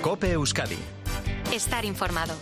COPE Euskadi. Estar informado.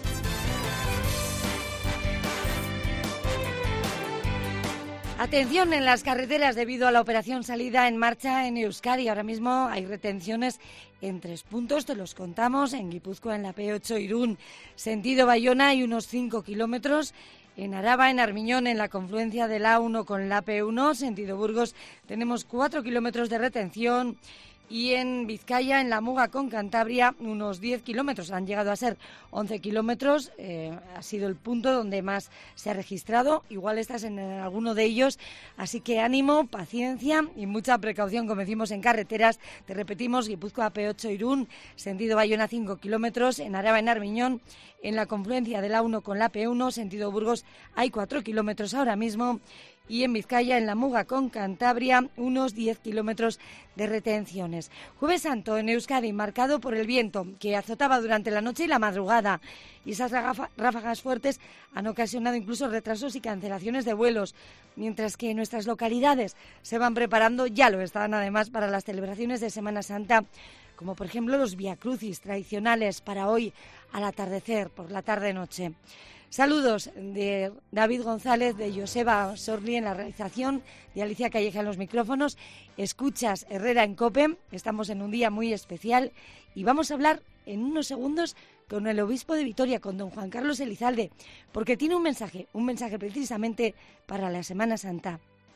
Atención en las carreteras debido a la operación Salida en Marcha en Euskadi. Ahora mismo hay retenciones en 3 puntos, te los contamos. En Guipúzcoa, en la P8 Irún, sentido Bayona, hay unos 5 kilómetros. En Araba, en Armiñón, en la confluencia de la A1 con la P1, sentido Burgos, tenemos 4 kilómetros de retención. Y en Vizcaya, en la Muga con Cantabria, unos 10 kilómetros. Han llegado a ser 11 kilómetros. Ha sido el punto donde más se ha registrado. Igual estás en alguno de ellos. Así que ánimo, paciencia y mucha precaución, como decimos, en carreteras. Te repetimos, Guipúzcoa P8 Irún, sentido Bayona 5 kilómetros. En Araba, en Armiñón, en la confluencia de la A1 con la P1, sentido Burgos, hay 4 kilómetros ahora mismo. Y en Vizcaya, en la Muga con Cantabria, unos 10 kilómetros de retenciones. Jueves Santo en Euskadi, marcado por el viento que azotaba durante la noche y la madrugada. Y esas ráfagas fuertes han ocasionado incluso retrasos y cancelaciones de vuelos. Mientras que nuestras localidades se van preparando, ya lo están además, para las celebraciones de Semana Santa, como por ejemplo los viacrucis tradicionales para hoy al atardecer, por la tarde-noche. Saludos de David González, de Joseba Sorli en la realización, de Alicia Calleja en los micrófonos. Escuchas Herrera en COPE, estamos en un día muy especial y vamos a hablar en unos segundos con el obispo de Vitoria, con don Juan Carlos Elizalde, porque tiene un mensaje precisamente para la Semana Santa.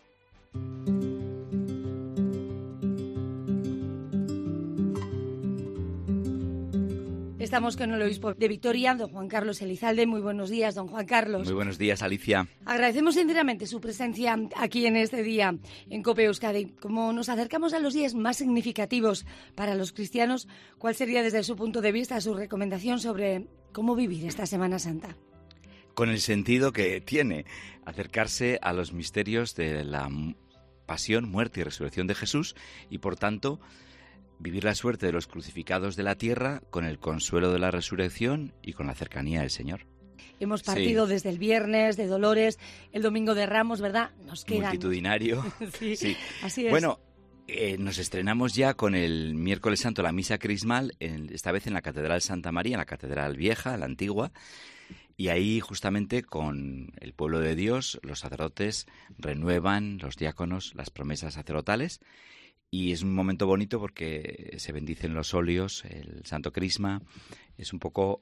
Estamos con el obispo de Vitoria, don Juan Carlos Elizalde. Muy buenos días, don Juan Carlos. Muy buenos días, Alicia. Agradecemos sinceramente su presencia aquí en este día en COPE Euskadi. Como nos acercamos a los días más significativos para los cristianos, ¿cuál sería desde su punto de vista su recomendación sobre cómo vivir esta Semana Santa? Con el sentido que tiene acercarse a los misterios de la pasión, muerte y resurrección de Jesús y, por tanto, vivir la suerte de los crucificados de la tierra con el consuelo de la resurrección y con la cercanía del Señor. Hemos partido desde el viernes de Dolores, el domingo de Ramos, ¿verdad? Nos quedan. Multitudinario. Sí, así es. Bueno, nos estrenamos ya con el miércoles santo la misa crismal, esta vez en la Catedral Santa María, en la Catedral Vieja, la antigua, y ahí justamente con el pueblo de Dios, los sacerdotes renuevan, los diáconos, las promesas sacerdotales. Y es un momento bonito porque se bendicen los óleos, el Santo Crisma, es un poco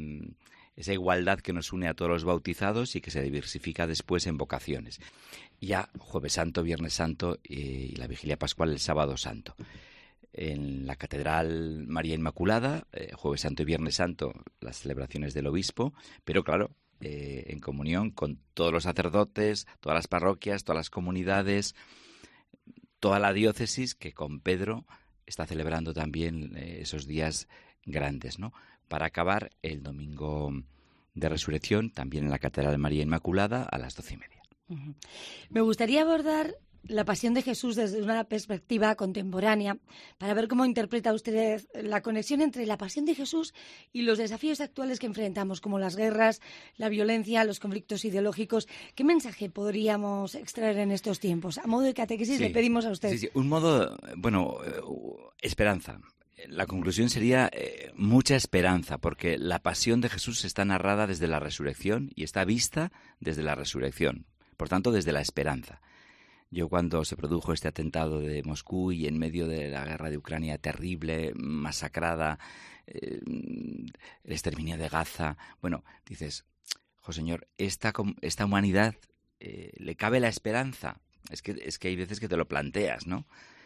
esa igualdad que nos une a todos los bautizados y que se diversifica después en vocaciones. Ya Jueves Santo, Viernes Santo y la Vigilia Pascual el Sábado Santo. En la Catedral María Inmaculada, Jueves Santo y Viernes Santo, las celebraciones del obispo, pero claro, en comunión con todos los sacerdotes, todas las parroquias, todas las comunidades, toda la diócesis que con Pedro está celebrando también esos días grandes, ¿no? Para acabar el domingo de Resurrección, también en la Catedral María Inmaculada, a las 12:30. Uh-huh. Me gustaría abordar la Pasión de Jesús desde una perspectiva contemporánea, para ver cómo interpreta usted la conexión entre la Pasión de Jesús y los desafíos actuales que enfrentamos, como las guerras, la violencia, los conflictos ideológicos. ¿Qué mensaje podríamos extraer en estos tiempos? A modo de catequesis le pedimos a usted. Sí, un modo, esperanza. La conclusión sería mucha esperanza, porque la Pasión de Jesús está narrada desde la resurrección y está vista desde la resurrección, por tanto desde la esperanza. Yo cuando se produjo este atentado de Moscú y en medio de la guerra de Ucrania terrible, masacrada, el exterminio de Gaza, dices, Señor, esta humanidad le cabe la esperanza. Es que hay veces que te lo planteas, ¿no?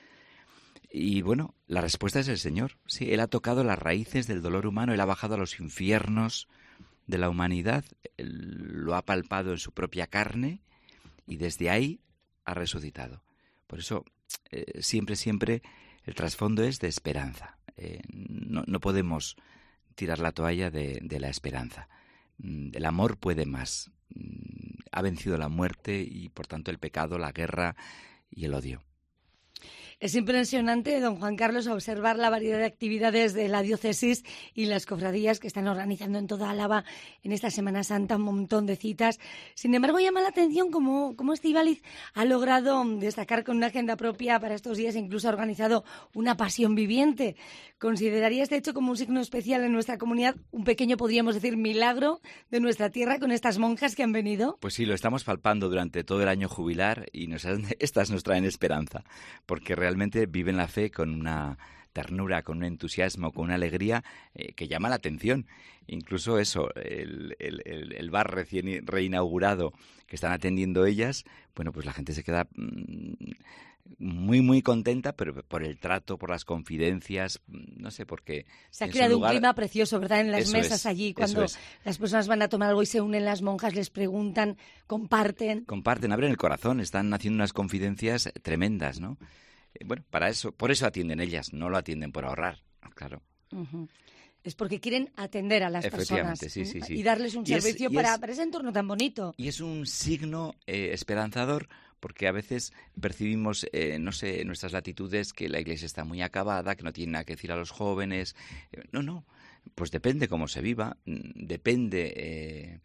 Y bueno, la respuesta es el Señor. Sí, Él ha tocado las raíces del dolor humano, Él ha bajado a los infiernos de la humanidad, Él lo ha palpado en su propia carne y desde ahí ha resucitado. Por eso, siempre el trasfondo es de esperanza. No podemos tirar la toalla de la esperanza. El amor puede más. Ha vencido la muerte y, por tanto, el pecado, la guerra y el odio. Es impresionante, don Juan Carlos, observar la variedad de actividades de la diócesis y las cofradías que están organizando en toda Álava en esta Semana Santa, un montón de citas. Sin embargo, llama la atención cómo Estíbaliz ha logrado destacar con una agenda propia para estos días e incluso ha organizado una pasión viviente. ¿Consideraría este hecho como un signo especial en nuestra comunidad, un pequeño, podríamos decir, milagro de nuestra tierra con estas monjas que han venido? Pues sí, lo estamos palpando durante todo el año jubilar y estas nos traen esperanza, porque realmente viven la fe con una ternura, con un entusiasmo, con una alegría que llama la atención. Incluso eso, el bar recién reinaugurado que están atendiendo ellas, bueno, pues la gente se queda muy, muy contenta, pero por el trato, por las confidencias, no sé por qué. Se ha creado un clima precioso, ¿verdad? En las mesas allí, cuando las personas van a tomar algo y se unen las monjas, les preguntan, comparten. Comparten, abren el corazón, están haciendo unas confidencias tremendas, ¿no? Bueno, por eso atienden ellas, no lo atienden por ahorrar, claro. Uh-huh. Es porque quieren atender a las personas sí. Y darles un servicio para ese entorno tan bonito. Y es un signo esperanzador, porque a veces percibimos, no sé, en nuestras latitudes que la Iglesia está muy acabada, que no tiene nada que decir a los jóvenes. No, pues depende cómo se viva, depende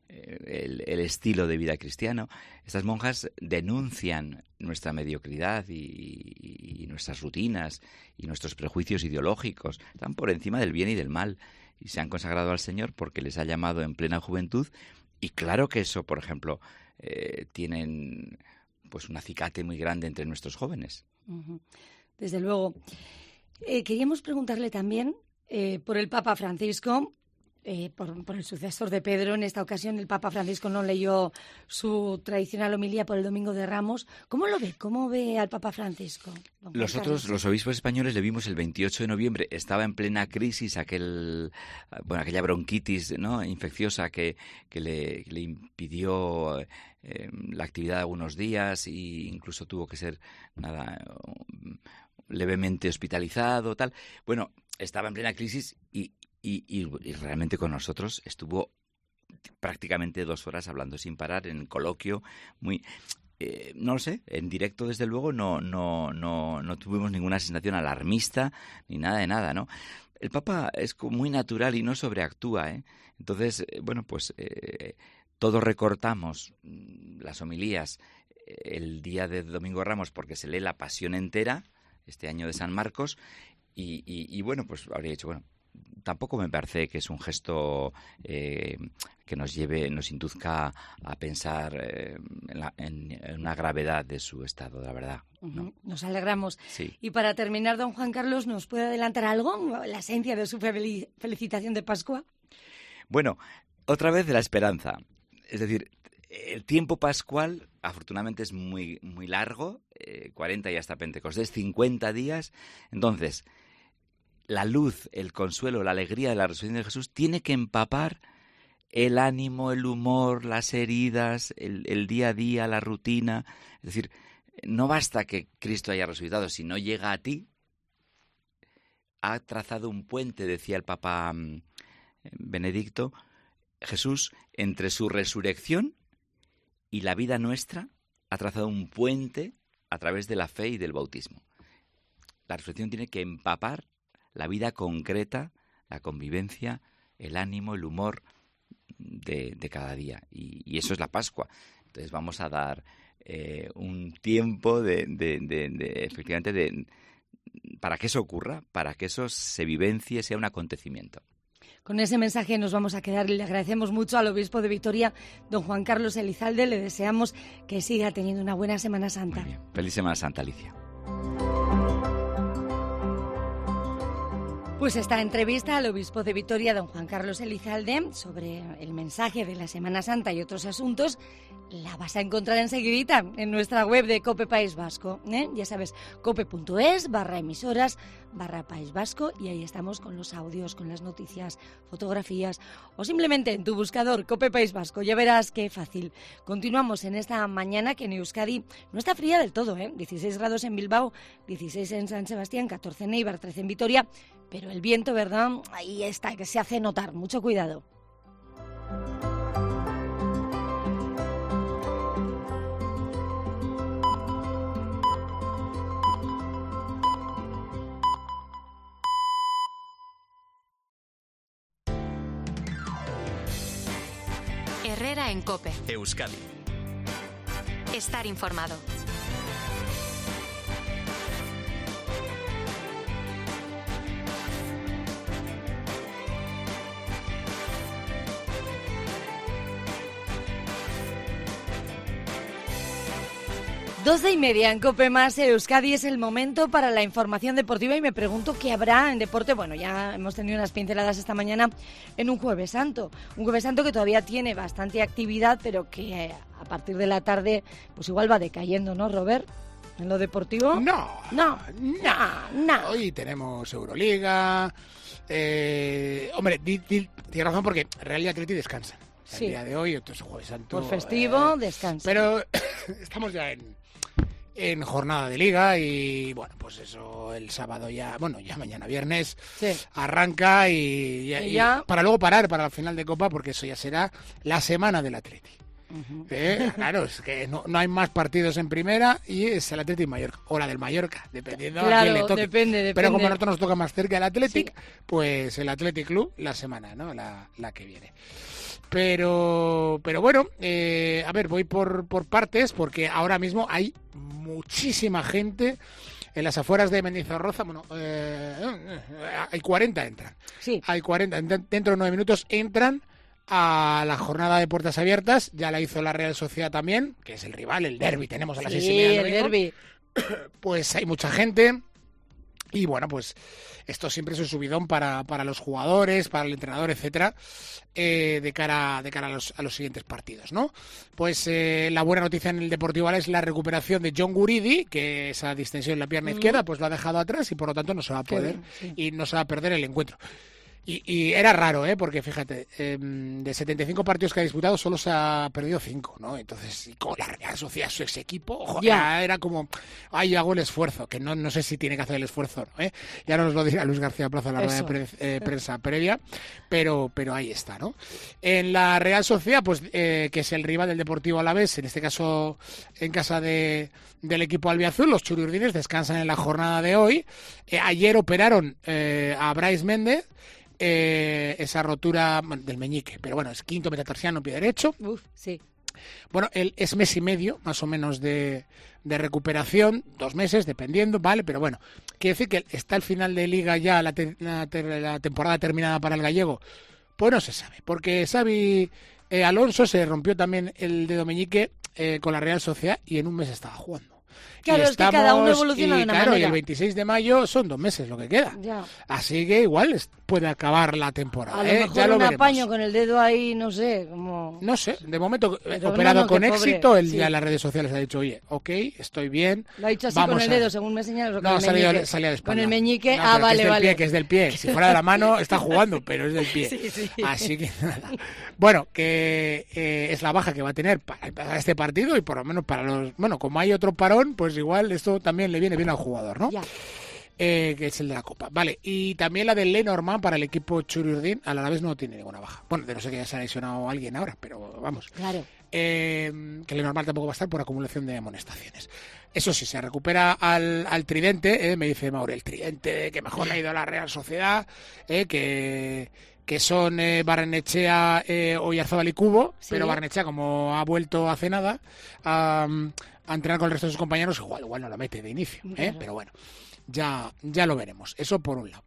el estilo de vida cristiano. Estas monjas denuncian nuestra mediocridad y nuestras rutinas y nuestros prejuicios ideológicos. Están por encima del bien y del mal y se han consagrado al Señor porque les ha llamado en plena juventud. Y claro que eso, por ejemplo, tienen pues un acicate muy grande entre nuestros jóvenes. Uh-huh. Desde luego. Queríamos preguntarle también por el Papa Francisco, por el sucesor de Pedro. En esta ocasión el Papa Francisco no leyó su tradicional homilía por el Domingo de Ramos. ¿Cómo lo ve? ¿Cómo ve al Papa Francisco? Nosotros, los obispos españoles, le vimos el 28 de noviembre. Estaba en plena crisis, aquella bronquitis, ¿no?, infecciosa que le impidió la actividad de algunos días e incluso tuvo que ser levemente hospitalizado, tal. Bueno, estaba en plena crisis y realmente con nosotros estuvo prácticamente 2 horas hablando sin parar en el coloquio, muy no lo sé, en directo desde luego no tuvimos ninguna sensación alarmista ni nada de nada, ¿no? El Papa es muy natural y no sobreactúa, ¿eh? Entonces, bueno, pues todos recortamos las homilías el día de Domingo de Ramos porque se lee la Pasión entera este año de San Marcos y bueno, pues habría dicho, bueno, tampoco me parece que es un gesto que nos induzca a pensar en una gravedad de su estado, la verdad, ¿no? Uh-huh. Nos alegramos. Sí. Y para terminar, don Juan Carlos, ¿nos puede adelantar algo? ¿La esencia de su felicitación de Pascua? Bueno, otra vez de la esperanza. Es decir, el tiempo pascual, afortunadamente, es muy, muy largo, 40 y hasta Pentecostés, 50 días. Entonces, la luz, el consuelo, la alegría de la resurrección de Jesús tiene que empapar el ánimo, el humor, las heridas, el día a día, la rutina. Es decir, no basta que Cristo haya resucitado, si no llega a ti. Ha trazado un puente, decía el Papa Benedicto, Jesús, entre su resurrección y la vida nuestra, ha trazado un puente a través de la fe y del bautismo. La resurrección tiene que empapar la vida concreta, la convivencia, el ánimo, el humor de cada día. Y eso es la Pascua. Entonces vamos a dar un tiempo efectivamente para que eso ocurra, para que eso se vivencie, sea un acontecimiento. Con ese mensaje nos vamos a quedar y le agradecemos mucho al obispo de Vitoria, don Juan Carlos Elizalde. Le deseamos que siga teniendo una buena Semana Santa. Muy bien. Feliz Semana Santa, Alicia. Pues esta entrevista al obispo de Vitoria, don Juan Carlos Elizalde, sobre el mensaje de la Semana Santa y otros asuntos, la vas a encontrar enseguidita en nuestra web de COPE País Vasco, ¿eh? Ya sabes, cope.es/emisoras/País Vasco, y ahí estamos con los audios, con las noticias, fotografías, o simplemente en tu buscador COPE País Vasco. Ya verás qué fácil. Continuamos en esta mañana que en Euskadi no está fría del todo, ¿eh? 16 grados en Bilbao, 16 en San Sebastián, 14 en Eibar, 13 en Vitoria, pero el viento, ¿verdad? Ahí está, que se hace notar. Mucho cuidado. Herrera en COPE. Euskadi. Estar informado. Doce y media en COPE más Euskadi. Es el momento para la información deportiva y me pregunto qué habrá en deporte. Bueno, ya hemos tenido unas pinceladas esta mañana en un Jueves Santo. Un Jueves Santo que todavía tiene bastante actividad, pero que a partir de la tarde pues igual va decayendo, ¿no, Robert? ¿En lo deportivo? No. Hoy tenemos Euroliga. Hombre, tienes razón porque Real y Atleti descansan. Sí. El día de hoy, entonces Jueves Santo. Por festivo, descansa. Pero estamos ya en jornada de liga y bueno, pues eso el sábado ya mañana viernes arranca y ya para luego parar para la final de Copa porque eso ya será la semana del Atleti. Claro, es que no hay más partidos en primera y es el Athletic Mallorca o la del Mallorca, dependiendo a quién le toque. Depende. Pero como a nosotros nos toca más cerca el Athletic, pues el Athletic Club la semana, ¿no? La que viene. Pero bueno, a ver, voy por partes porque ahora mismo hay muchísima gente en las afueras de Mendizorroza. Bueno, hay 40 entran. Sí. Hay 40, dentro de 9 minutos entran a la jornada de puertas abiertas. Ya la hizo la Real Sociedad también, que es el rival, el derbi. Tenemos a las 6:30. El derbi. Pues hay mucha gente. Y bueno, pues esto siempre es un subidón para los jugadores, para el entrenador, etcétera, de cara a los siguientes partidos, ¿no? Pues la buena noticia en el Deportivo Alavés es la recuperación de John Guridi, que esa distensión en la pierna izquierda pues lo ha dejado atrás y por lo tanto no se va a poder y no se va a perder el encuentro. Y era raro, porque fíjate, de 75 partidos que ha disputado solo se ha perdido 5, ¿no? Entonces, y con la Real Sociedad, su ex equipo, era como, hago el esfuerzo, que no sé si tiene que hacer el esfuerzo, ¿no? Ya nos lo dirá Luis García Plaza en la rueda de prensa previa, pero ahí está, ¿no? En la Real Sociedad, pues, que es el rival del Deportivo Alavés, en este caso en casa del equipo albiazul, los churiurdines descansan en la jornada de hoy. Ayer operaron a Brais Méndez, esa rotura del meñique, pero bueno, es quinto metatarsiano, pie derecho. Sí. Bueno, él es mes y medio, más o menos, de recuperación, 2 meses, dependiendo, ¿vale? Pero bueno, quiere decir que está al final de liga ya la temporada terminada para el gallego. Pues no se sabe, porque Xavi Alonso se rompió también el dedo meñique con la Real Sociedad y en un mes estaba jugando. Claro, es que cada uno evoluciona de una manera. Y el 26 de mayo son 2 meses lo que queda. Ya. Así que igual puede acabar la temporada. A lo mejor ya lo un veremos. apaño con el dedo ahí, no sé, como... No sé, de momento Pero operado con éxito, él sí. ya en las redes sociales ha dicho, oye, ok, estoy bien. Lo ha dicho así vamos con el dedo, según me señalas. No, salía de espalda. Con el meñique, no, pero vale. Que es del pie. Si fuera de la mano, está jugando, pero es del pie. Sí. Así que nada. Bueno, que es la baja que va a tener para este partido y por lo menos para los... Bueno, como hay otro parón, pues igual esto también le viene bien al jugador, ¿no? Ya. Que es el de la Copa. Vale, y también la del Lenormand para el equipo Churiurdin, al Alavés no tiene ninguna baja. Bueno, de no sé que ya se ha lesionado alguien ahora, pero vamos. Claro. Que Lenormand tampoco va a estar por acumulación de amonestaciones. Eso sí, se recupera al Tridente, me dice Maure, el Tridente que mejor le ha ido a la Real Sociedad, que son Barrenechea, Oyarzabal y Cubo, pero Barrenechea, como ha vuelto hace nada a entrenar con el resto de sus compañeros, igual no lo mete de inicio, pero bueno, ya lo veremos. Eso por un lado.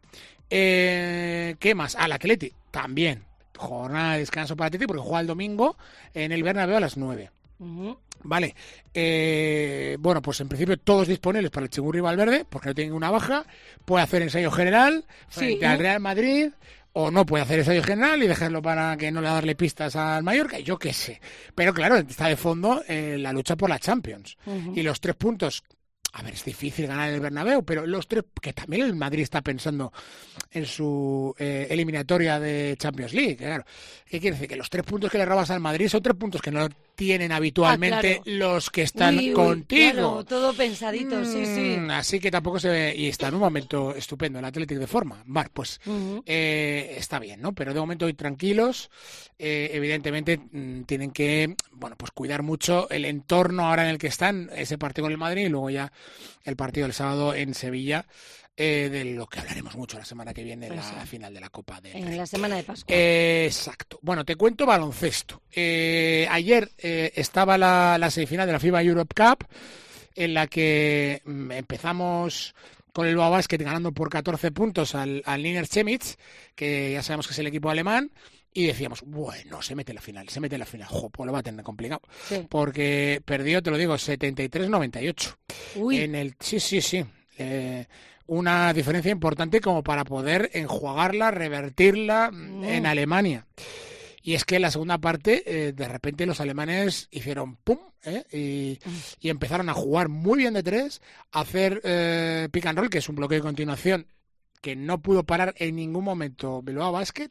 ¿Qué más? Al Atleti, también. Jornada de descanso para Atleti porque juega el domingo en el Bernabéu a las 9. Uh-huh. Vale. Bueno, pues en principio todos disponibles para el Chingurri Valverde porque no tiene ninguna baja. Puede hacer ensayo general frente al Real Madrid. O no puede hacer ensayo general y dejarlo para que no le darle pistas al Mallorca, yo qué sé. Pero claro, está de fondo la lucha por la Champions. Uh-huh. Y los 3 puntos, a ver, es difícil ganar el Bernabéu, pero los 3, que también el Madrid está pensando en su eliminatoria de Champions League, claro. ¿Qué quiere decir? Que los 3 puntos que le robas al Madrid son 3 puntos que no tienen habitualmente los que están contigo. Claro, todo pensadito, sí. Así que tampoco se ve, y está en un momento estupendo el Athletic de forma. Vale, pues está bien, ¿no? Pero de momento hoy tranquilos. Evidentemente tienen que, bueno, pues cuidar mucho el entorno ahora en el que están, ese partido con el Madrid y luego ya el partido del sábado en Sevilla de lo que hablaremos mucho la semana que viene, la final de la Copa del Rey. En la semana de Pascua. Exacto. Bueno, te cuento baloncesto. Ayer estaba la semifinal de la FIBA Europe Cup, en la que empezamos con el Bilbao Basket ganando por 14 puntos al Niner Chemnitz, que ya sabemos que es el equipo alemán, y decíamos, bueno, se mete en la final. Jo, pues lo va a tener complicado. Sí. Porque perdió, te lo digo, 73-98. Uy. Sí. Una diferencia importante como para poder enjuagarla, revertirla en Alemania. Y es que en la segunda parte, de repente los alemanes hicieron pum, y empezaron a jugar muy bien de tres, a hacer pick and roll, que es un bloqueo de continuación que no pudo parar en ningún momento Bilbao Basket,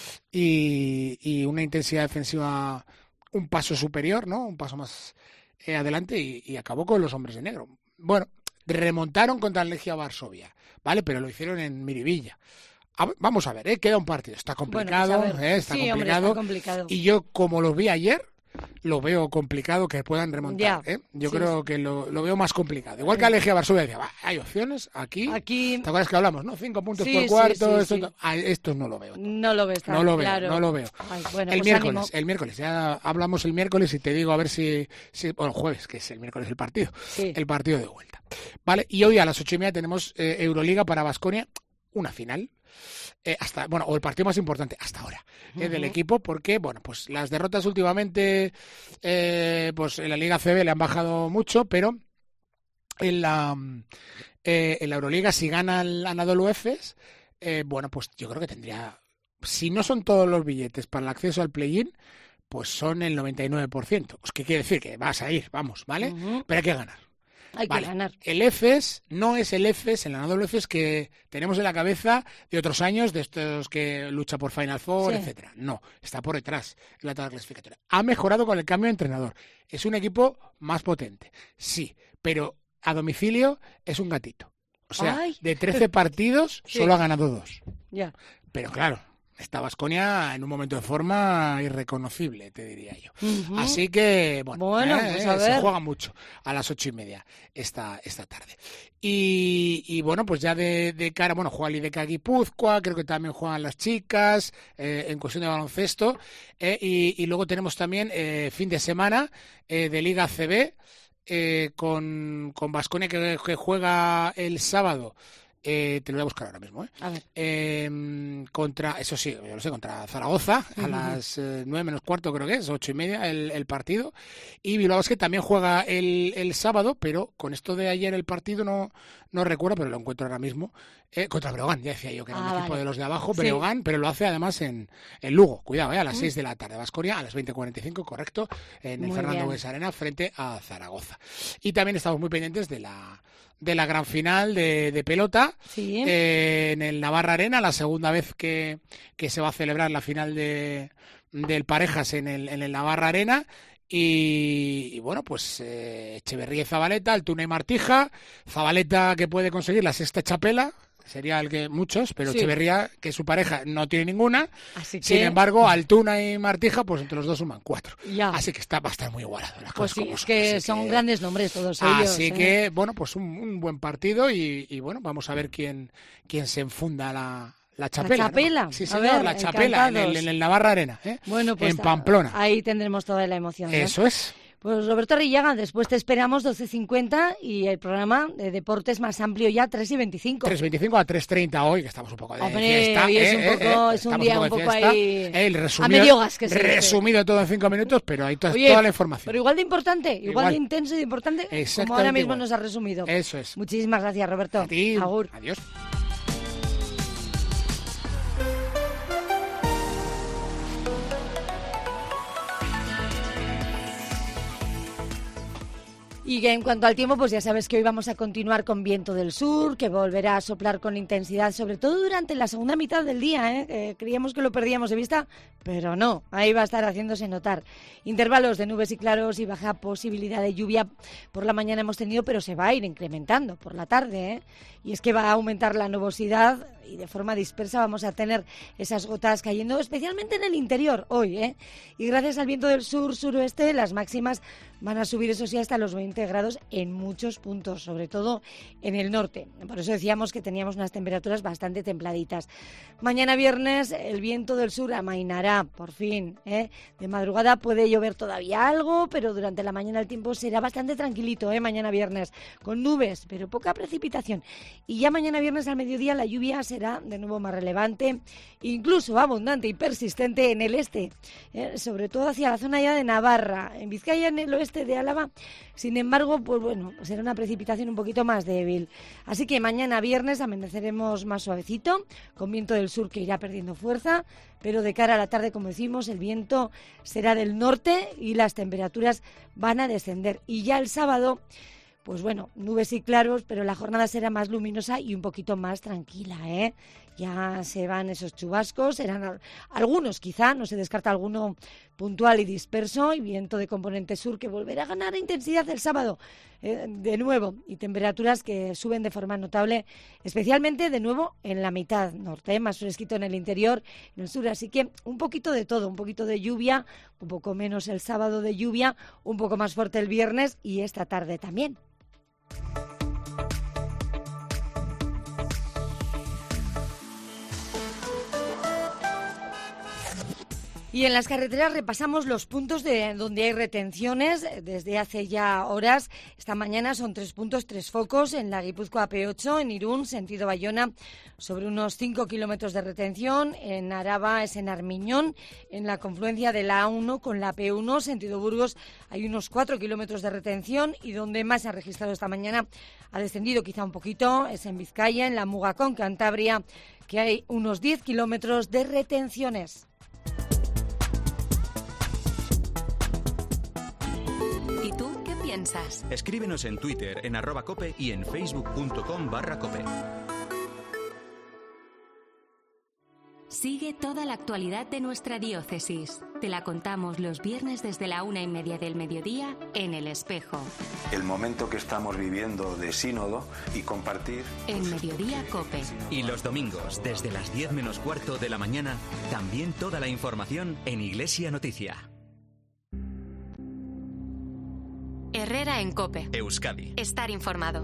y una intensidad defensiva un paso superior, ¿no? Un paso más adelante, y acabó con los hombres de negro. Bueno, remontaron contra el Legia Varsovia, ¿vale? Pero lo hicieron en Miribilla. Vamos a ver, queda un partido, está complicado, bueno, pues está sí, complicado, hombre, está complicado. Y yo, como los vi ayer, lo veo complicado que puedan remontar. Yo creo que lo veo más complicado. Igual que Legia Varsovia decía, hay opciones aquí. ¿Te acuerdas que hablamos, no? 5 puntos por cuarto. Esto no lo veo. No lo ves, no lo claro. veo. Ay, bueno, el pues miércoles, ya hablamos el miércoles y te digo a ver si bueno, jueves, que es el miércoles el partido de vuelta. Vale, y hoy a las 8:30 tenemos Euroliga para Baskonia, una final. O el partido más importante hasta ahora del equipo, porque bueno, pues las derrotas últimamente pues en la Liga CB le han bajado mucho, pero en la Euroliga, si gana el Anadolu Efes, bueno, pues yo creo que tendría, si no son todos los billetes para el acceso al play-in, pues son el 99%. Pues ¿qué quiere decir? Que vas a ir, vamos, ¿vale? Pero hay que ganar. Hay que ganar. El EFES no es el EFES, el Anadolu Efes que tenemos en la cabeza de otros años, de estos que lucha por Final Four, etcétera. No, está por detrás en la tabla clasificatoria. Ha mejorado con el cambio de entrenador. Es un equipo más potente, sí, pero a domicilio es un gatito. O sea, de 13 partidos solo ha ganado 2. Ya. Pero claro, está Baskonia en un momento de forma irreconocible, te diría yo. Así que, pues a ver. Se juega mucho a las 8:30 esta tarde. Y bueno, pues ya de cara, bueno, juega el IDK Guipúzcoa, creo que también juegan las chicas, en cuestión de baloncesto. Y luego tenemos también fin de semana de Liga CB, con Baskonia que juega el sábado. Te lo voy a buscar ahora mismo, A ver. Contra Zaragoza, a las 9:15, creo que es, 8:30 el partido. Y Bilbao Basket también juega el sábado, pero con esto de ayer el partido no recuerdo, pero lo encuentro ahora mismo. Contra Breogán, ya decía yo que era un equipo de los de abajo, Breogán, pero lo hace además en Lugo, cuidado, a las 6 de la tarde. Baskonia a las 20:45, correcto, en el Fernando Bues Arena frente a Zaragoza. Y también estamos muy pendientes de la gran final de pelota en el Navarra Arena, la segunda vez que se va a celebrar la final del Parejas en el Navarra Arena. Y bueno, pues Echeverría y Zabaleta, Altuna y Martija. Zabaleta, que puede conseguir la sexta chapela, sería el que muchos, pero Echeverría, que su pareja no tiene ninguna. Sin embargo, Altuna y Martija, pues entre los dos suman 4. Así que va a estar muy igualado. Las pues cosas sí, es que son grandes nombres todos ellos. Así que, bueno, pues un buen partido y bueno, vamos a ver quién se enfunda la chapela. ¿La chapela? ¿No? Sí, señor, la chapela en el Navarra Arena, bueno, pues en Pamplona. Ahí tendremos toda la emoción. Eso es. Pues Roberto Arrillaga, después te esperamos 12:50 y el programa de deportes más amplio ya 3:25. 3:25 a 3:30 hoy, que estamos un poco de fiesta. Hoy es un día un poco ahí a medio gas, que se resumido todo en 5 minutos, pero hay toda la información. Pero igual de importante, igual de intenso y de importante como ahora mismo nos ha resumido. Eso es. Muchísimas gracias, Roberto. A ti. Agur. Adiós. Y que en cuanto al tiempo, pues ya sabes que hoy vamos a continuar con viento del sur, que volverá a soplar con intensidad, sobre todo durante la segunda mitad del día, creíamos que lo perdíamos de vista, pero no, ahí va a estar haciéndose notar. Intervalos de nubes y claros y baja posibilidad de lluvia por la mañana hemos tenido, pero se va a ir incrementando por la tarde, Y es que va a aumentar la nubosidad y de forma dispersa vamos a tener esas gotas cayendo, especialmente en el interior hoy, Y gracias al viento del sur-suroeste, las máximas van a subir, eso sí, hasta los 20 13 grados en muchos puntos, sobre todo en el norte. Por eso decíamos que teníamos unas temperaturas bastante templaditas. Mañana viernes el viento del sur amainará, por fin, ¿eh? De madrugada puede llover todavía algo, pero durante la mañana el tiempo será bastante tranquilito, mañana viernes, con nubes, pero poca precipitación. Y ya mañana viernes al mediodía la lluvia será de nuevo más relevante, incluso abundante y persistente en el este, sobre todo hacia la zona ya de Navarra, en Vizcaya, en el oeste de Álava. Sin embargo, pues bueno, será una precipitación un poquito más débil. Así que mañana viernes amaneceremos más suavecito, con viento del sur que irá perdiendo fuerza, pero de cara a la tarde, como decimos, el viento será del norte y las temperaturas van a descender. Y ya el sábado, pues bueno, nubes y claros, pero la jornada será más luminosa y un poquito más tranquila, ¿eh? Ya se van esos chubascos, serán algunos quizá, no se descarta alguno puntual y disperso, y viento de componente sur que volverá a ganar intensidad el sábado de nuevo, y temperaturas que suben de forma notable, especialmente de nuevo en la mitad norte, más fresquito en el interior, en el sur, así que un poquito de todo, un poquito de lluvia, un poco menos el sábado de lluvia, un poco más fuerte el viernes y esta tarde también. Y en las carreteras repasamos los puntos de donde hay retenciones desde hace ya horas. Esta mañana son 3 puntos, 3 focos en la Guipúzcoa P8, en Irún, sentido Bayona, sobre unos 5 kilómetros de retención. En Araba es en Armiñón, en la confluencia de la A1 con la P1, sentido Burgos, hay unos 4 kilómetros de retención. Y donde más se ha registrado esta mañana, ha descendido quizá un poquito, es en Vizcaya, en la Muga con Cantabria, que hay unos 10 kilómetros de retenciones. ¿Y tú qué piensas? Escríbenos en Twitter, en @cope y en facebook.com/cope. Sigue toda la actualidad de nuestra diócesis. Te la contamos los viernes desde la 1:30 del mediodía en El Espejo. El momento que estamos viviendo de sínodo y compartir. En Mediodía Cope. Y los domingos, desde las 10 menos cuarto de la mañana, también toda la información en Iglesia Noticia. Herrera en Cope. Euskadi. Estar informado.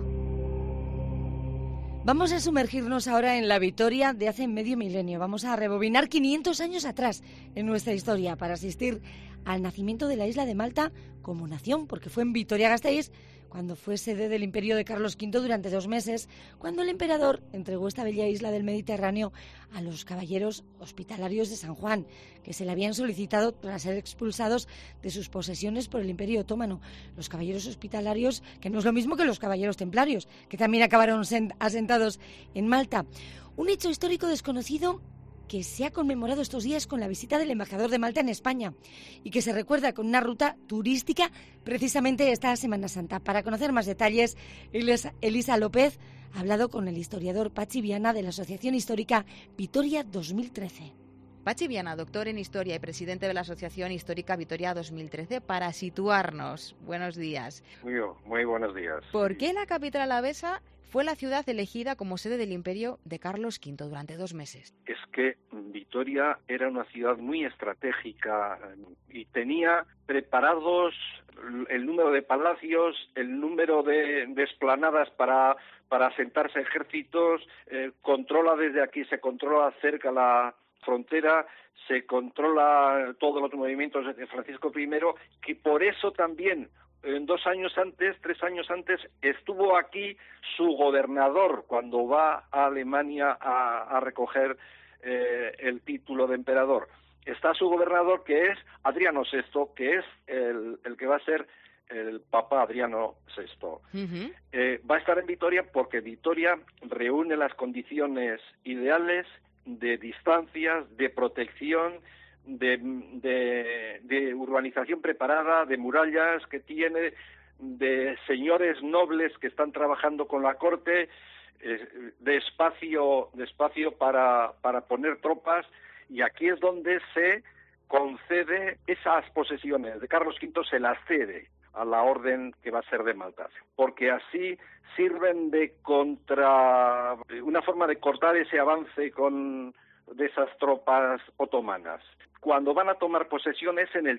Vamos a sumergirnos ahora en la Vitoria de hace medio milenio. Vamos a rebobinar 500 años atrás en nuestra historia para asistir al nacimiento de la isla de Malta como nación, porque fue en Vitoria-Gasteiz cuando fue sede del imperio de Carlos V durante 2 meses, cuando el emperador entregó esta bella isla del Mediterráneo a los caballeros hospitalarios de San Juan, que se le habían solicitado tras ser expulsados de sus posesiones por el Imperio Otomano. Los caballeros hospitalarios, que no es lo mismo que los caballeros templarios, que también acabaron asentados en Malta. Un hecho histórico desconocido que se ha conmemorado estos días con la visita del embajador de Malta en España y que se recuerda con una ruta turística precisamente esta Semana Santa. Para conocer más detalles, Elisa López ha hablado con el historiador Pachi Viana de la Asociación Histórica Vitoria 2013. Pachi Viana, doctor en Historia y presidente de la Asociación Histórica Vitoria 2013, para situarnos. Buenos días. Muy buenos días. ¿Por qué la capital alavesa fue la ciudad elegida como sede del imperio de Carlos V durante 2 meses? Es que Vitoria era una ciudad muy estratégica y tenía preparados el número de palacios, el número de esplanadas para asentarse ejércitos, controla desde aquí, se controla cerca la frontera, se controla todos los movimientos de Francisco I, que por eso también 3 años antes, estuvo aquí su gobernador cuando va a Alemania a recoger el título de emperador. Está su gobernador, que es Adriano VI, que es el que va a ser el Papa Adriano VI. Uh-huh. Va a estar en Vitoria porque Vitoria reúne las condiciones ideales de distancias, de protección, de urbanización preparada, de murallas que tiene, de señores nobles que están trabajando con la corte, de espacio para poner tropas, y aquí es donde se concede esas posesiones de Carlos V, se las cede a la orden que va a ser de Malta, porque así sirven de una forma de cortar ese avance de esas tropas otomanas. cuando van a tomar posesión es en el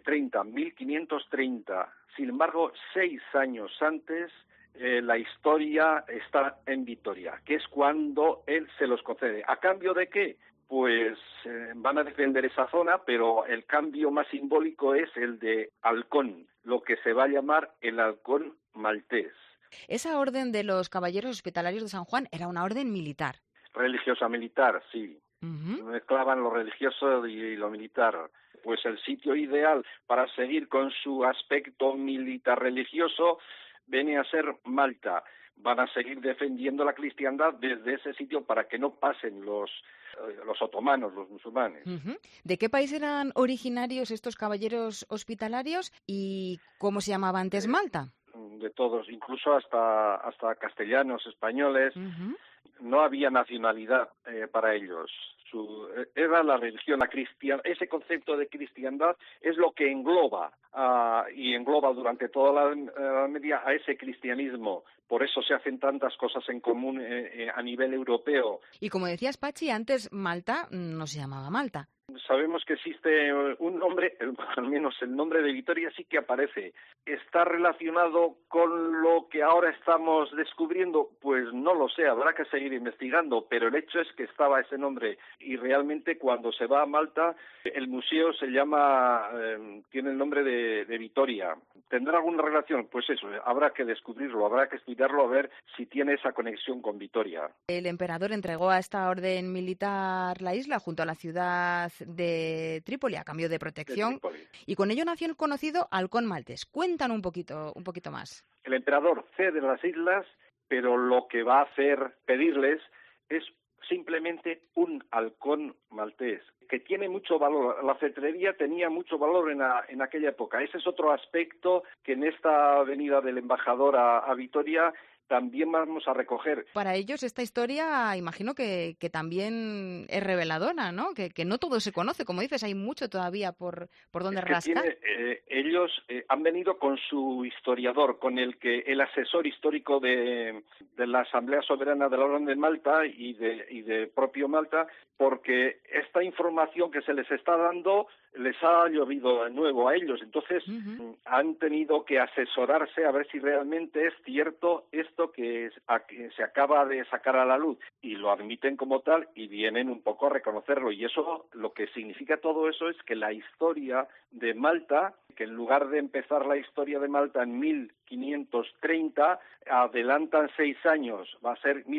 1530. Sin embargo, 6 años antes, la historia está en Vitoria, que es cuando él se los concede. ¿A cambio de qué? Pues van a defender esa zona, pero el cambio más simbólico es el de halcón, lo que se va a llamar el halcón maltés. Esa orden de los caballeros hospitalarios de San Juan era una orden militar. Religiosa militar, sí. Mezclaban lo religioso y lo militar. Pues el sitio ideal para seguir con su aspecto militar religioso viene a ser Malta. Van a seguir defendiendo la cristiandad desde ese sitio para que no pasen los otomanos, los musulmanes. ¿De qué país eran originarios estos caballeros hospitalarios y cómo se llamaba antes Malta? De todos, incluso hasta castellanos, españoles. No había nacionalidad para ellos. Era la religión, la cristiana. Ese concepto de cristiandad es lo que engloba y engloba durante toda la Media a ese cristianismo. Por eso se hacen tantas cosas en común a nivel europeo. Y como decías, Pachi, antes Malta no se llamaba Malta. Sabemos que existe un nombre, al menos el nombre de Vitoria sí que aparece. ¿Está relacionado con lo que ahora estamos descubriendo? Pues no lo sé, habrá que seguir investigando, pero el hecho es que estaba ese nombre y realmente cuando se va a Malta el museo se llama, tiene el nombre de Vitoria. ¿Tendrá alguna relación? Pues eso, habrá que descubrirlo, habrá que estudiarlo a ver si tiene esa conexión con Vitoria. El emperador entregó a esta orden militar la isla junto a la ciudad de Trípoli a cambio de protección y con ello nació el conocido halcón maltés. Cuéntanos un poquito más. El emperador cede las islas, pero lo que va a hacer pedirles es simplemente un halcón maltés, que tiene mucho valor. La cetrería tenía mucho valor en aquella época. Ese es otro aspecto que en esta venida del embajador a Vitoria también vamos a recoger. Para ellos esta historia, imagino que también es reveladora, ¿no? Que no todo se conoce, como dices, hay mucho todavía por donde rascar. Ellos han venido con su historiador, con el asesor histórico de la Asamblea Soberana de la Orden de Malta y de propio Malta, porque esta información que se les está dando les ha llovido de nuevo a ellos. Entonces han tenido que asesorarse a ver si realmente es cierto esto que se acaba de sacar a la luz, y lo admiten como tal y vienen un poco a reconocerlo. Y eso, lo que significa todo eso es que la historia de Malta, que en lugar de empezar la historia de Malta en 1530, adelantan 6 años, va a ser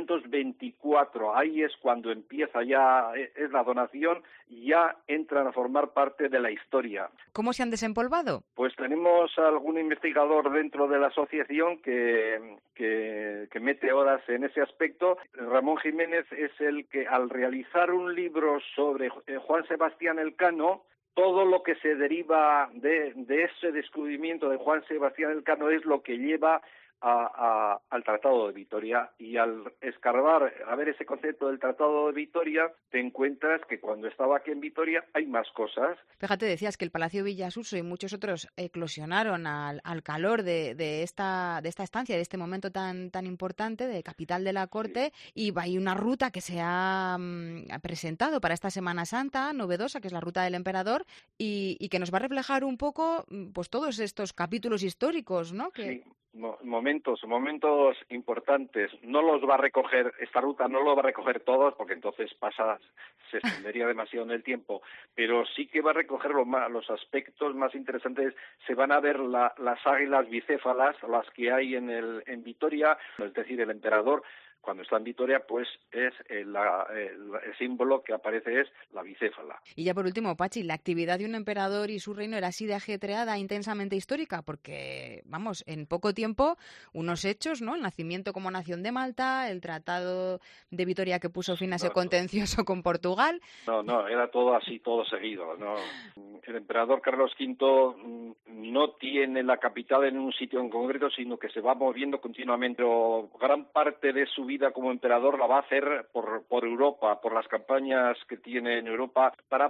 1524. Ahí es cuando empieza ya, es la donación, y ya entran a formar parte de la historia. ¿Cómo se han desempolvado? Pues tenemos algún investigador dentro de la asociación que mete horas en ese aspecto. Ramón Jiménez es el que, al realizar un libro sobre Juan Sebastián Elcano, todo lo que se deriva de ese descubrimiento de Juan Sebastián Elcano es lo que lleva al Tratado de Vitoria, y al escarbar a ver ese concepto del Tratado de Vitoria te encuentras que cuando estaba aquí en Vitoria hay más cosas. Fíjate, decías que el Palacio Villasuso y muchos otros eclosionaron al calor de esta estancia, de este momento tan importante de capital de la corte, sí. Y hay una ruta que se ha presentado para esta Semana Santa novedosa, que es la ruta del emperador, y que nos va a reflejar un poco pues todos estos capítulos históricos, ¿no? Sí. Momentos importantes. No los va a recoger, esta ruta no lo va a recoger todos, porque entonces se extendería demasiado en el tiempo, pero sí que va a recoger los aspectos más interesantes. Se van a ver las águilas bicéfalas, las que hay en Vitoria, es decir, el emperador, cuando está en Vitoria, pues es el símbolo que aparece es la bicéfala. Y ya por último, Pachi, la actividad de un emperador y su reino era así de ajetreada, intensamente histórica, porque, vamos, en poco tiempo, unos hechos, ¿no? El nacimiento como nación de Malta, el Tratado de Vitoria que puso fin a ese contencioso con Portugal. No, era todo así, todo seguido, ¿no? El emperador Carlos V no tiene la capital en un sitio en concreto, sino que se va moviendo continuamente. Gran parte de su vida como emperador la va a hacer por Europa, por las campañas que tiene en Europa, para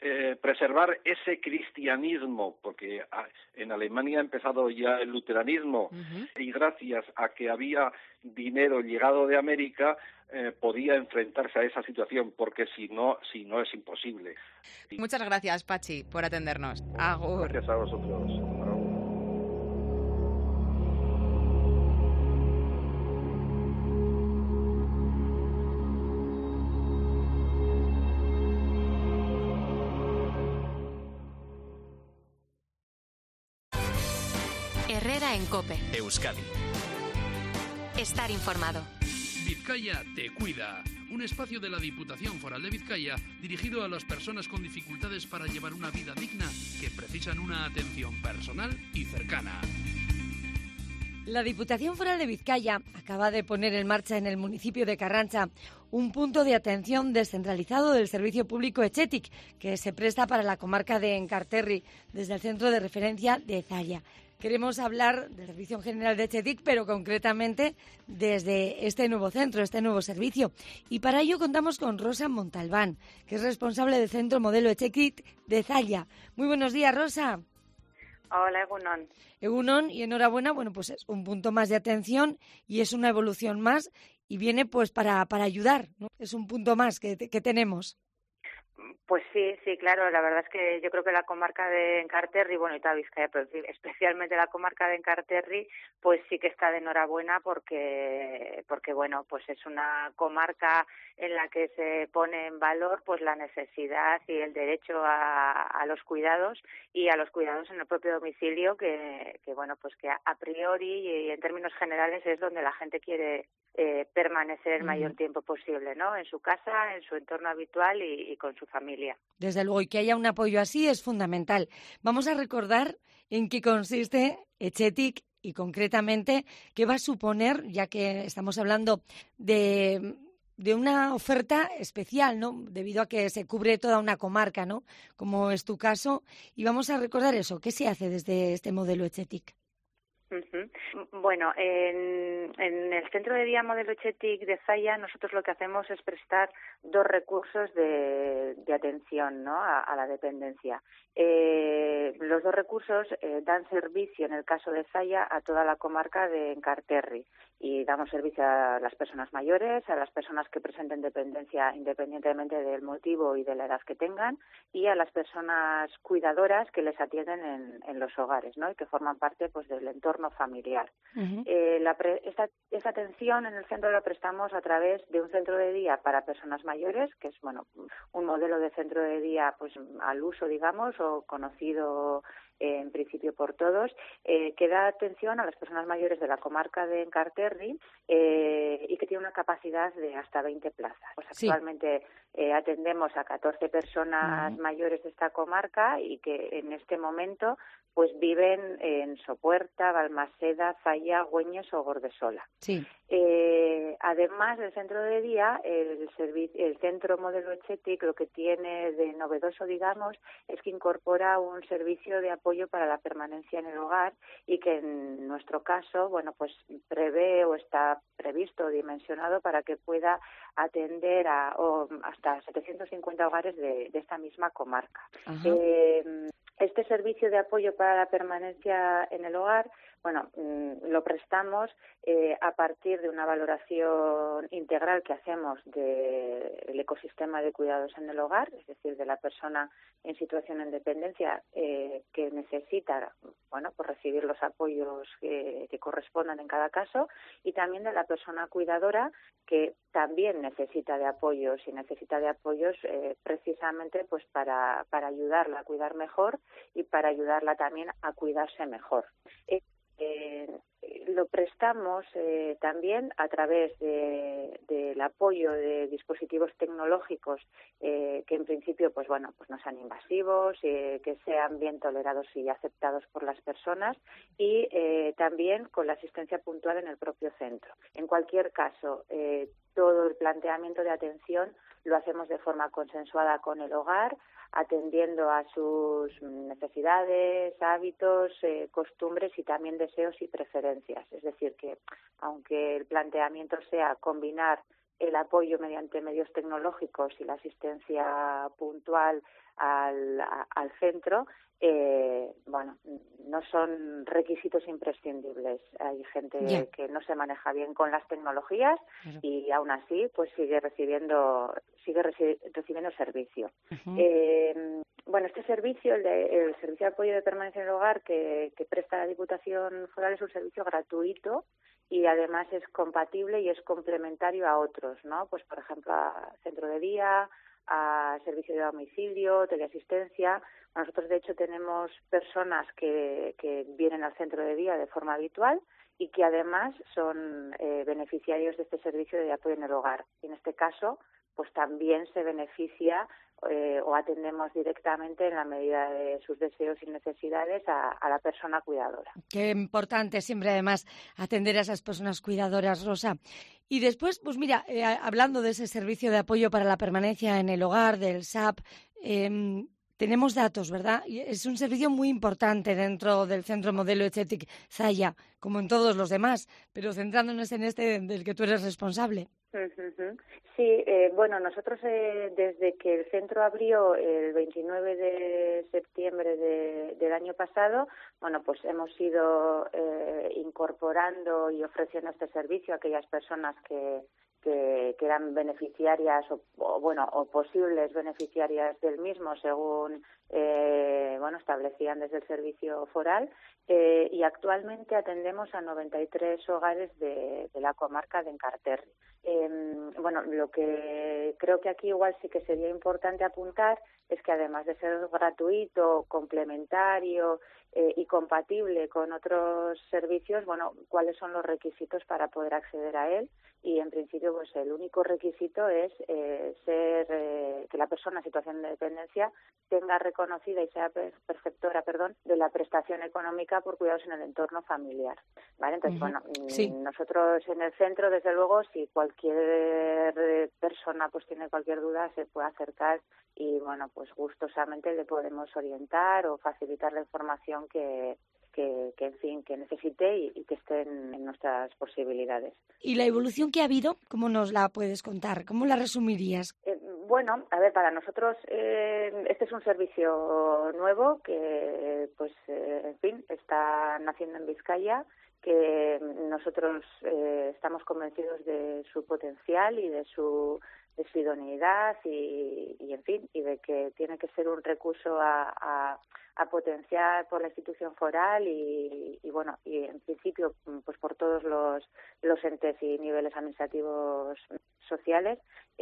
preservar ese cristianismo, porque en Alemania ha empezado ya el luteranismo, y gracias a que había dinero llegado de América, podía enfrentarse a esa situación, porque si no es imposible. Muchas gracias, Pachi, por atendernos. Agur. Gracias a vosotros. Agur. Herrera en COPE. Euskadi. Estar informado. Vizcaya te cuida. Un espacio de la Diputación Foral de Vizcaya dirigido a las personas con dificultades para llevar una vida digna que precisan una atención personal y cercana. La Diputación Foral de Vizcaya acaba de poner en marcha en el municipio de Carrancha un punto de atención descentralizado del servicio público Etxetik, que se presta para la comarca de Enkarterri, desde el centro de referencia de Zalla. Queremos hablar del Servicio General de Etxetik, pero concretamente desde este nuevo centro, este nuevo servicio. Y para ello contamos con Rosa Montalbán, que es responsable del Centro Modelo Etxetik de Zalla. Muy buenos días, Rosa. Hola, Egunon. Egunon, y enhorabuena, bueno, pues es un punto más de atención y es una evolución más y viene pues para ayudar, ¿no? Es un punto más que tenemos. Pues sí, claro, la verdad es que yo creo que la comarca de Enkarterri, bueno, y toda Vizcaya, pero especialmente la comarca de Enkarterri, pues sí que está de enhorabuena porque bueno, pues es una comarca en la que se pone en valor pues la necesidad y el derecho a los cuidados y a los cuidados en el propio domicilio, que bueno, pues que a priori y en términos generales es donde la gente quiere permanecer el mayor tiempo posible, ¿no? En su casa, en su entorno habitual y con su familia. Desde luego, y que haya un apoyo así es fundamental. Vamos a recordar en qué consiste Etxetik y concretamente qué va a suponer, ya que estamos hablando de una oferta especial, ¿no? Debido a que se cubre toda una comarca, ¿no? Como es tu caso. Y vamos a recordar eso. ¿Qué se hace desde este modelo Etxetik? Bueno, en el centro de día modelo Etxetik de Zalla nosotros lo que hacemos es prestar dos recursos de atención, ¿no? a la dependencia. Los dos recursos dan servicio, en el caso de Zalla, a toda la comarca de Enkarterri, y damos servicio a las personas mayores, a las personas que presenten dependencia independientemente del motivo y de la edad que tengan, y a las personas cuidadoras que les atienden en los hogares, ¿no? Y que forman parte pues del entorno familiar. Esta atención en el centro la prestamos a través de un centro de día para personas mayores, que es bueno un modelo de centro de día pues al uso, digamos, o conocido en principio por todos, que da atención a las personas mayores de la comarca de Enkarterri y que tiene una capacidad de hasta 20 plazas. Pues actualmente atendemos a 14 personas mayores de esta comarca y que en este momento pues viven en Sopuerta, Balmaseda, Zalla, Güeñes o Gordesola. Sí. Además del centro de día, el centro modelo Etxetik lo que tiene de novedoso, digamos, es que incorpora un servicio de apoyo para la permanencia en el hogar y que en nuestro caso, bueno, pues prevé o está previsto o dimensionado para que pueda atender hasta 750 hogares de esta misma comarca. Este servicio de apoyo para la permanencia en el hogar, bueno, lo prestamos a partir de una valoración integral que hacemos del ecosistema de cuidados en el hogar, es decir, de la persona en situación de dependencia que necesita, bueno, pues recibir los apoyos que correspondan en cada caso, y también de la persona cuidadora que también necesita de apoyos y necesita de apoyos precisamente pues para ayudarla a cuidar mejor y para ayudarla también a cuidarse mejor. Lo prestamos también a través del apoyo de dispositivos tecnológicos que en principio pues bueno pues no sean invasivos, que sean bien tolerados y aceptados por las personas, y también con la asistencia puntual en el propio centro. En cualquier caso, todo el planteamiento de atención lo hacemos de forma consensuada con el hogar, atendiendo a sus necesidades, hábitos, costumbres y también deseos y preferencias. Es decir, que aunque el planteamiento sea combinar el apoyo mediante medios tecnológicos y la asistencia puntual al centro, bueno, no son requisitos imprescindibles. Hay gente que no se maneja bien con las tecnologías y aún así pues sigue recibiendo servicio. Bueno, este servicio, el servicio de apoyo de permanencia en el hogar que presta la Diputación Foral, es un servicio gratuito y además es compatible y es complementario a otros, ¿no? Pues por ejemplo a centro de día, a servicio de domicilio, teleasistencia. Nosotros de hecho tenemos personas que vienen al centro de día de forma habitual y que además son beneficiarios de este servicio de apoyo en el hogar. Y en este caso, pues también se beneficia o atendemos directamente en la medida de sus deseos y necesidades a la persona cuidadora. Qué importante siempre además atender a esas personas cuidadoras, Rosa. Y después, pues mira, hablando de ese servicio de apoyo para la permanencia en el hogar, del SAP, tenemos datos, ¿verdad? Y es un servicio muy importante dentro del Centro Modelo Etxetik Zalla, como en todos los demás, pero centrándonos en este del que tú eres responsable. Sí, bueno, nosotros desde que el centro abrió el 29 de septiembre del año pasado, bueno, pues hemos ido incorporando y ofreciendo este servicio a aquellas personas que eran beneficiarias o posibles beneficiarias del mismo según establecían desde el servicio foral, y actualmente atendemos a 93 hogares de la comarca de Encarterri. Lo que creo que aquí igual sí que sería importante apuntar es que además de ser gratuito, complementario y compatible con otros servicios, bueno, cuáles son los requisitos para poder acceder a él. Y en principio pues el único requisito es que la persona en situación de dependencia tenga reconocida y sea perceptora, de la prestación económica por cuidados en el entorno familiar, ¿vale? Entonces, nosotros en el centro, desde luego, si cualquier persona pues tiene cualquier duda, se puede acercar y, bueno, pues gustosamente le podemos orientar o facilitar la información que necesite y que esté en nuestras posibilidades. ¿Y la evolución que ha habido, cómo nos la puedes contar? ¿Cómo la resumirías? Bueno, a ver, para nosotros este es un servicio nuevo que, está naciendo en Vizcaya, que nosotros estamos convencidos de su potencial y de su idoneidad y de que tiene que ser un recurso a potenciar por la institución foral y en principio pues por todos los entes y niveles administrativos sociales,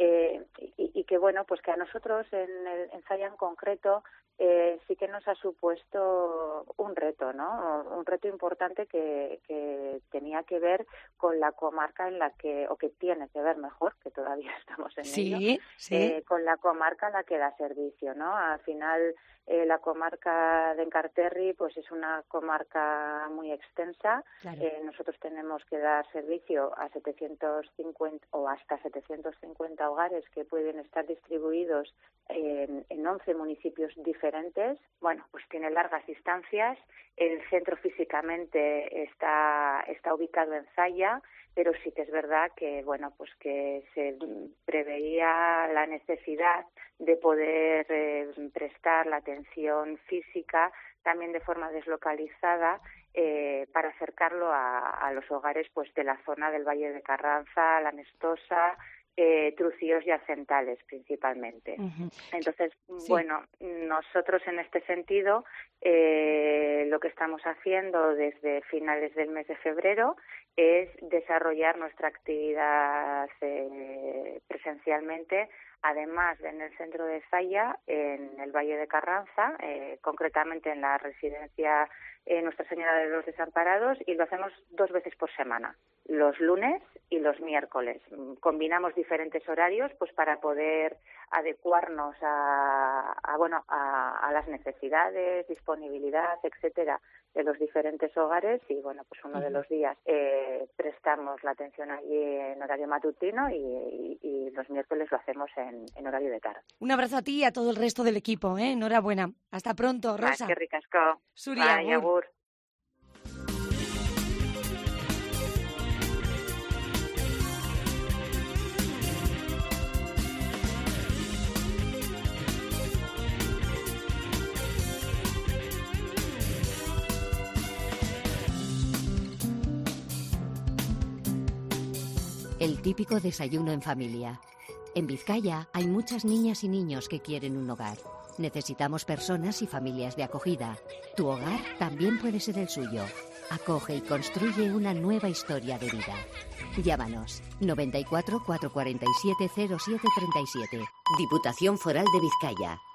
y que pues que a nosotros en Zalla en concreto sí que nos ha supuesto un reto, ¿no? Un reto importante que tenía que ver con la comarca en la que tiene que ver mejor, que todavía estamos en ello, con la comarca a la que da servicio, ¿no? Al final la comarca de Encarterri pues es una comarca muy extensa. Claro. Nosotros tenemos que dar servicio a 750 o hasta 750 hogares que pueden estar distribuidos en 11 municipios diferentes. Bueno, pues tiene largas distancias. El centro físicamente está ubicado en Zalla, pero sí que es verdad que que se preveía la necesidad de poder prestar la atención física también de forma deslocalizada para acercarlo a los hogares pues de la zona del Valle de Carranza, La Nestosa, Trucíos y Arcentales principalmente. Entonces, nosotros en este sentido lo que estamos haciendo desde finales del mes de febrero es desarrollar nuestra actividad presencialmente, además de en el centro de Zalla, en el Valle de Carranza, concretamente en la residencia Nuestra Señora de los Desamparados, y lo hacemos 2 veces por semana, los lunes y los miércoles. Combinamos diferentes horarios pues para poder adecuarnos a las necesidades, disponibilidad, etcétera, de los diferentes hogares, y pues uno de los días prestamos la atención allí en horario matutino y los miércoles lo hacemos en horario de tarde. Un abrazo a ti y a todo el resto del equipo, enhorabuena. Hasta pronto, Rosa. Qué ricasco. Suria, agur. el típico desayuno en familia. En Vizcaya hay muchas niñas y niños que quieren un hogar. Necesitamos personas y familias de acogida. Tu hogar también puede ser el suyo. Acoge y construye una nueva historia de vida. Llámanos 94 447 0737. Diputación Foral de Vizcaya.